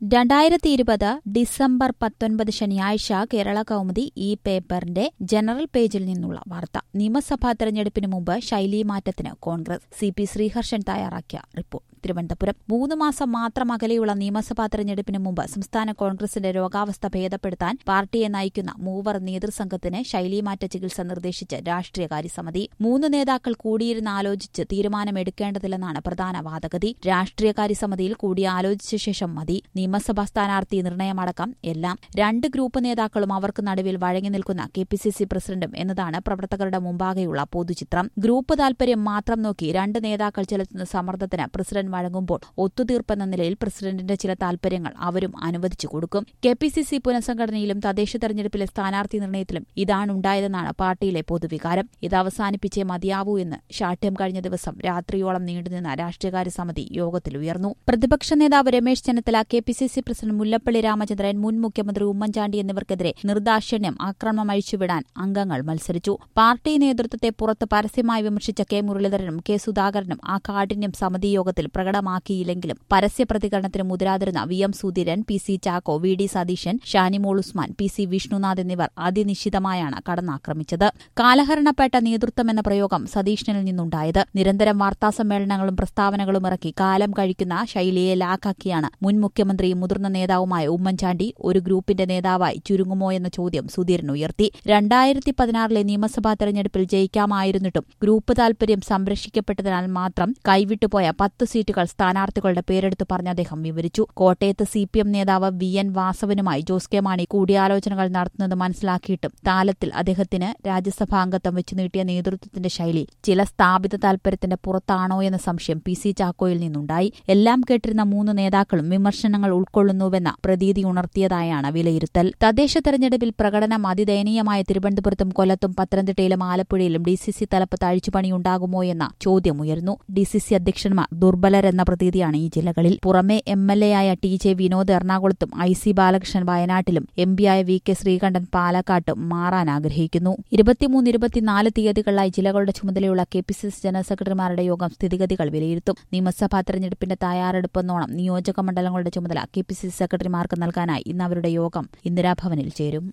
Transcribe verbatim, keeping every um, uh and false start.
രണ്ടായിരത്തി ഇരുപത് ഡിസംബർ പത്തൊൻപത് ശനിയാഴ്ച കേരള കൗമുദി ഈ പേപ്പറിന്റെ ജനറൽ പേജിൽ നിന്നുള്ള വാർത്ത. നിയമസഭാ തെരഞ്ഞെടുപ്പിന് മുമ്പ് ശൈലീമാറ്റത്തിന് കോൺഗ്രസ്. സി പി ശ്രീഹർഷൻ തയ്യാറാക്കിയ റിപ്പോർട്ട്. തിരുവനന്തപുരം. മൂന്ന് മാസം മാത്രം അകലെയുള്ള നിയമസഭാ തെരഞ്ഞെടുപ്പിന് മുമ്പ് സംസ്ഥാന കോൺഗ്രസിന്റെ രോഗാവസ്ഥ ഭേദപ്പെടുത്താൻ പാർട്ടിയെ നയിക്കുന്ന മൂവർ നേതൃസംഘത്തിന് ശൈലീമാറ്റ ചികിത്സ നിർദ്ദേശിച്ച് രാഷ്ട്രീയകാര്യ സമിതി. മൂന്ന് നേതാക്കൾ കൂടിയിരുന്ന് ആലോചിച്ച് തീരുമാനമെടുക്കേണ്ടതില്ലെന്നാണ് പ്രധാന വാദഗതി. രാഷ്ട്രീയകാര്യ സമിതിയിൽ കൂടിയാലോചിച്ച ശേഷം മതി നിയമസഭാ സ്ഥാനാർത്ഥി നിർണയമടക്കം എല്ലാം. രണ്ട് ഗ്രൂപ്പ് നേതാക്കളും അവർക്ക് നടുവിൽ വഴങ്ങി നിൽക്കുന്ന കെ പി സി സി പ്രസിഡന്റും എന്നതാണ് പ്രവർത്തകരുടെ മുമ്പാകെയുള്ള പൊതുചിത്രം. ഗ്രൂപ്പ് താൽപര്യം മാത്രം നോക്കി രണ്ട് നേതാക്കൾ ചെലുത്തുന്ന സമ്മർദ്ദത്തിന് പ്രസിഡന്റ് വഴങ്ങുമ്പോൾ ഒത്തുതീർപ്പെന്ന നിലയിൽ പ്രസിഡന്റിന്റെ ചില താൽപര്യങ്ങൾ അവരും അനുവദിച്ചു കൊടുക്കും. കെ പി സി സി പുനഃസംഘടനയിലും തദ്ദേശ തെരഞ്ഞെടുപ്പിലെ സ്ഥാനാർത്ഥി നിർണയത്തിലും ഇതാണുണ്ടായതെന്നാണ് പാർട്ടിയിലെ പൊതുവികാരം. ഇത് അവസാനിപ്പിച്ചേ മതിയാവൂ എന്ന് ശാഠ്യം കഴിഞ്ഞ ദിവസം രാത്രിയോളം നീണ്ടുനിന്ന രാഷ്ട്രീയകാര്യ സമിതി യോഗത്തിൽ ഉയർന്നു. പ്രതിപക്ഷ നേതാവ് Ramesh Chennithala, K P C C president Mullappally Ramachandran, മുൻ മുഖ്യമന്ത്രി ഉമ്മൻചാണ്ടി എന്നിവർക്കെതിരെ നിർദാക്ഷിണ്യം ആക്രമണം അഴിച്ചുവിടാൻ അംഗങ്ങൾ മത്സരിച്ചു. പാർട്ടി നേതൃത്വത്തെ പുറത്ത് പരസ്യമായി വിമർശിച്ച കെ മുരളീധരനും കെ സുധാകരനും ആ കാഠിന്യം സമിതി യോഗത്തിൽ പ്രകടമാക്കിയില്ലെങ്കിലും പരസ്യ പ്രതികരണത്തിന് മുതിരാതിരുന്ന V M Sudheeran, P C Chacko, V D Satheesan, Shanimol Usman, P C Vishnunath എന്നിവർ അതിനിശ്ചിതമായാണ് കടന്നാക്രമിച്ചത്. കാലഹരണപ്പെട്ട നേതൃത്വമെന്ന പ്രയോഗം സതീശനിൽ നിന്നുണ്ടായത്. നിരന്തരം വാർത്താസമ്മേളനങ്ങളും പ്രസ്താവനകളും ഇറക്കി കാലം കഴിക്കുന്ന ശൈലിയെ ലാക്കാക്കിയാണ് മുൻ മുഖ്യമന്ത്രിയും മുതിർന്ന നേതാവുമായ ഉമ്മൻചാണ്ടി ഒരു ഗ്രൂപ്പിന്റെ നേതാവായി ചുരുങ്ങുമോ എന്ന ചോദ്യം സുധീരൻ ഉയർത്തി. രണ്ടായിരത്തി പതിനാറിലെ നിയമസഭാ തെരഞ്ഞെടുപ്പിൽ ജയിക്കാമായിരുന്നിട്ടും ഗ്രൂപ്പ് താൽപര്യം സംരക്ഷിക്കപ്പെട്ടതിനാൽ മാത്രം കൈവിട്ടുപോയ പത്ത് സീറ്റുകൾ സ്ഥാനാർത്ഥികളുടെ പേരെടുത്ത് പറഞ്ഞ അദ്ദേഹം വിവരിച്ചു. കോട്ടയത്ത് സി പി എം നേതാവ് വി എൻ വാസവനുമായി ജോസ് കെ മാണി കൂടിയാലോചനകൾ നടത്തുന്നത് മനസ്സിലാക്കിയിട്ടും താലത്തിൽ അദ്ദേഹത്തിന് രാജ്യസഭാംഗത്വം വെച്ചു നീട്ടിയ നേതൃത്വത്തിന്റെ ശൈലി ചില സ്ഥാപിത താൽപര്യത്തിന്റെ പുറത്താണോ എന്ന സംശയം പി സി ചാക്കോയിൽ നിന്നുണ്ടായി. എല്ലാം കേട്ടിരുന്ന മൂന്ന് നേതാക്കളും വിമർശനങ്ങൾ ഉൾക്കൊള്ളുന്നുവെന്ന പ്രതീതി ഉണർത്തിയതായാണ് വിലയിരുത്തൽ. തദ്ദേശ തെരഞ്ഞെടുപ്പിൽ പ്രകടനം അതിദയനീയമായ തിരുവനന്തപുരത്തും കൊല്ലത്തും പത്തനംതിട്ടയിലും ആലപ്പുഴയിലും ഡി സി സി തലപ്പത്ത് അഴിച്ചുപണിയുണ്ടാകുമോ എന്ന ചോദ്യമുയർന്നു. ഡി സി സി അധ്യക്ഷന്മാർ ദുർബലരെന്ന പ്രതീതിയാണ് ഈ ജില്ലകളിൽ. പുറമെ എം എൽ എ ആയ ടി ജെ വിനോദ് എറണാകുളത്തും ഐ സി ബാലകൃഷ്ണൻ വയനാട്ടിലും എം പിയായ വി കെ ശ്രീകണ്ഠൻ പാലക്കാട്ടും മാറാൻ ആഗ്രഹിക്കുന്നു. ഇരുപത്തിമൂന്ന് ഇരുപത്തിനാല് തീയതികളിലായി ജില്ലകളുടെ ചുമതലയുള്ള K P C C general സെക്രട്ടറിമാരുടെ യോഗം സ്ഥിതിഗതികൾ വിലയിരുത്തും. നിയമസഭാ തെരഞ്ഞെടുപ്പിന്റെ തയ്യാറെടുപ്പെന്നോണം നിയോജക മണ്ഡലങ്ങളുടെ ചുമതല കെ പി സി സി സെക്രട്ടറിമാർക്ക് നൽകാനായി ഇന്ന് അവരുടെ യോഗം ഇന്ദിരാഭവനിൽ ചേരും.